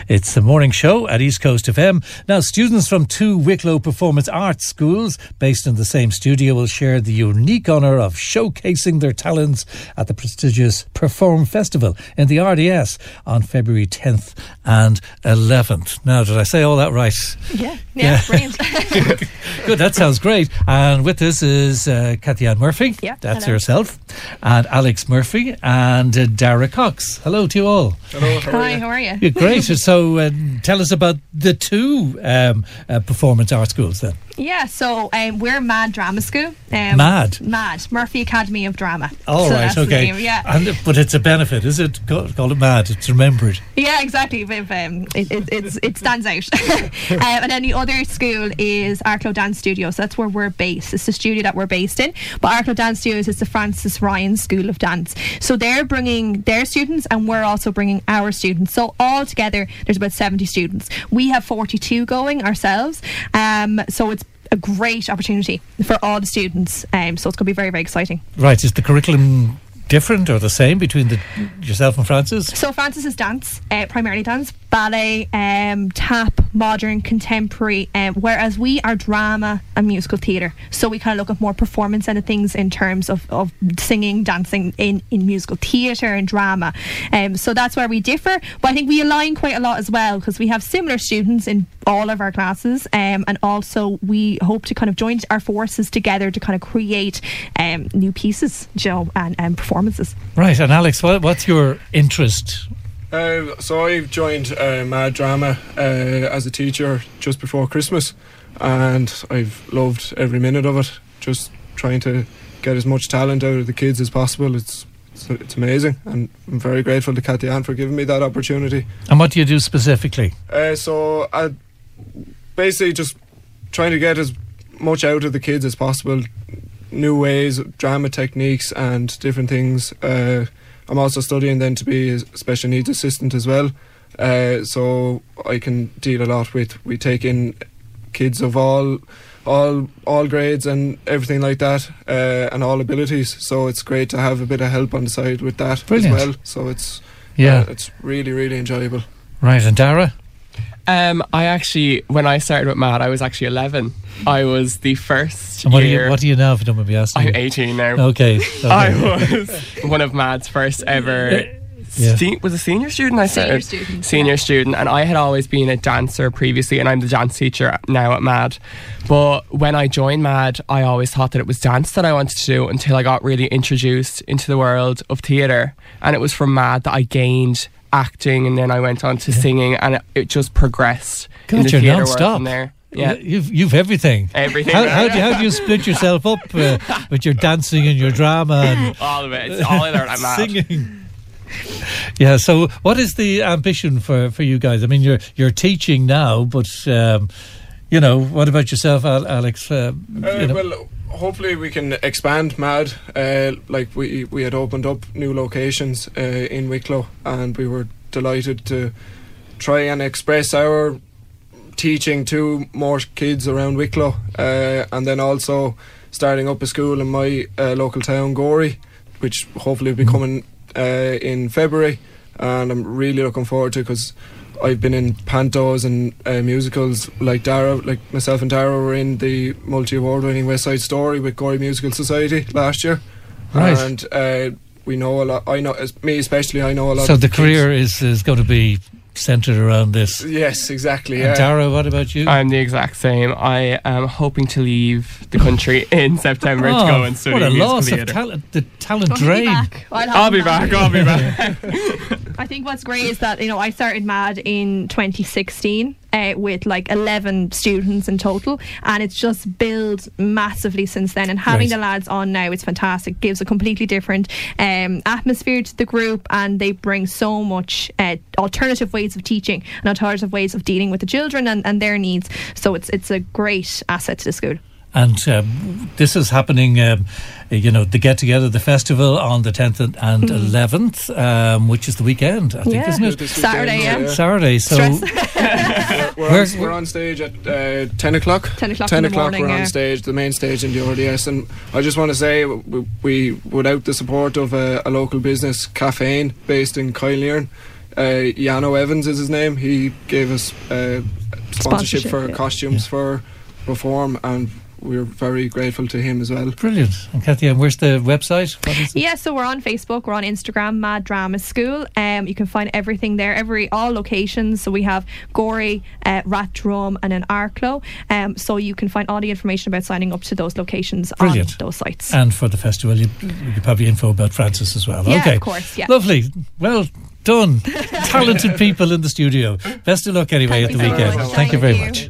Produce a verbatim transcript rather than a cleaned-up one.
It's the morning show at East Coast F M. Now, students from two Wicklow Performance Arts schools based in the same studio will share the unique honour of showcasing their talents at the prestigious Perform Festival in the R D S on February tenth and eleventh. Now, did I say all that right? Yeah, yeah, yeah. Brilliant. Good, that sounds great. And with us is uh, Kathy-Ann Murphy. Yeah, that's hello. herself. And Alex Murphy and uh, Dara Cox. Hello to you all. Hello, how Hi, are you? how are you? Yeah, great. So uh, tell us about the two um, uh, performance art schools then. Yeah, so um, we're Mad Drama School. Um, Mad? Mad. Murphy Academy of Drama. All so right, that's the okay. name, yeah. And, but it's a benefit, is it? Call, call it Mad. It's remembered. Yeah, exactly. But, um, it, it, it's, it stands out. um, and then the other school is Arklow Dance Studio. So that's where we're based. It's the studio that we're based in. But Arklow Dance Studios is the Francis Ryan School of Dance. So they're bringing their students and we're also bringing our students. So all together, there's about seventy students. We have forty-two going ourselves. Um, so it's a great opportunity for all the students. Um, so it's going to be very, very exciting. Right. Is the curriculum different or the same between the yourself and Francis? So Francis is dance, uh, primarily dance, ballet, um, tap, modern, contemporary, um, whereas we are drama and musical theatre. So we kind of look at more performance end of things in terms of, of singing, dancing in, in musical theatre and drama. Um, so that's where we differ. But I think we align quite a lot as well because we have similar students in all of our classes, um, and also we hope to kind of join our forces together to kind of create um, new pieces, you know, and, and performances. Right. And Alex, what, what's your interest? Uh, so I joined uh, Mad Drama uh, as a teacher just before Christmas, and I've loved every minute of it. Just trying to get as much talent out of the kids as possible. It's it's, it's amazing, and I'm very grateful to Kathy-Ann for giving me that opportunity. And what do you do specifically? Uh, so I basically just trying to get as much out of the kids as possible, new ways, drama techniques and different things. Uh, I'm also studying then to be a special needs assistant as well, uh, so I can deal a lot with, we take in kids of all all all grades and everything like that, uh, and all abilities, so it's great to have a bit of help on the side with that. Brilliant. As well, so it's Yeah. uh, it's really really enjoyable. Right. And Dara? Um, I actually, when I started with Mad, I was actually eleven. I was the first And what, year. are you, what are you now, if you don't mind me asking? I'm eighteen now. Okay. okay. I was one of Mad's first ever. Yeah. Se- was a senior student. I Senior started student, senior yeah. student, and I had always been a dancer previously, and I'm the dance teacher now at Mad. But when I joined Mad, I always thought that it was dance that I wanted to do until I got really introduced into the world of theatre, and it was from Mad that I gained acting, and then I went on to yeah. singing, and it, it just progressed God, in the you're theatre world non-stop. from there. Yeah, You've you've everything. Everything. How, how, do you, how do you split yourself up uh, with your dancing and your drama and all of it? It's all in there. I'm Mad. Singing. Yeah. So, what is the ambition for, for you guys? I mean, you're you're teaching now, but um, you know, what about yourself, Al- Alex? Uh, Uh, you know? well, hopefully we can expand Mad. Uh, like we we had opened up new locations uh, in Wicklow, and we were delighted to try and express our teaching to more kids around Wicklow, uh, and then also starting up a school in my uh, local town, Gorey, which hopefully will be coming uh, in February, and I'm really looking forward to it because I've been in pantos and uh, musicals like Dara, like myself and Dara were in the multi-award winning West Side Story with Gorey Musical Society last year. Right. And uh, we know a lot, I know, as me especially, I know a lot So of the kids. career is, is going to be centred around this. Yes, exactly. And Yeah. Dara, what about you? I'm the exact same. I am hoping to leave the country in September Oh, to go and study what a musical loss theatre. of talent, the talent I'll be drain. back. I'll, I'll have be him back. I'll be back. I think what's great is that, you know, I started Mad in twenty sixteen uh, with like eleven students in total, and it's just built massively since then, and having Right. the lads on now, it's fantastic. Gives a completely different um, atmosphere to the group, and they bring so much uh, alternative ways of teaching and alternative ways of dealing with the children and, and their needs. So it's it's a great asset to the school. And um, this is happening, um, you know, the get together, the festival on the tenth and Mm. eleventh, um, which is the weekend, I think, Yeah. isn't Yeah, it? this Saturday, weekend, yeah. Saturday. So Stress. we're, we're, Where's- on, we're on stage at uh, ten o'clock. ten o'clock ten in the o'clock morning, we're yeah. on stage, the main stage in the R D S, and I just want to say we, we without the support of a, a local business, Caffeine, based in Kylearn, Uh, Yano Evans is his name. He gave us uh, sponsorship, Sponsorship, for yeah. costumes Yeah. for Reform, and we're very grateful to him as well. Brilliant. And Kathy, and where's the website? What is it? Yeah, so we're on Facebook, we're on Instagram, Mad Drama School. Um, you can find everything there, every all locations. So we have Gorey, uh, Rathdrum, and then Arklow. Um, so you can find all the information about signing up to those locations Brilliant. on those sites. And for the festival, you, you could probably info about Francis as well. Yeah, okay, of course, yeah. Lovely. Well done. Talented people in the studio. Best of luck anyway Thank at you the so weekend. much. Thank you Thank very you. much.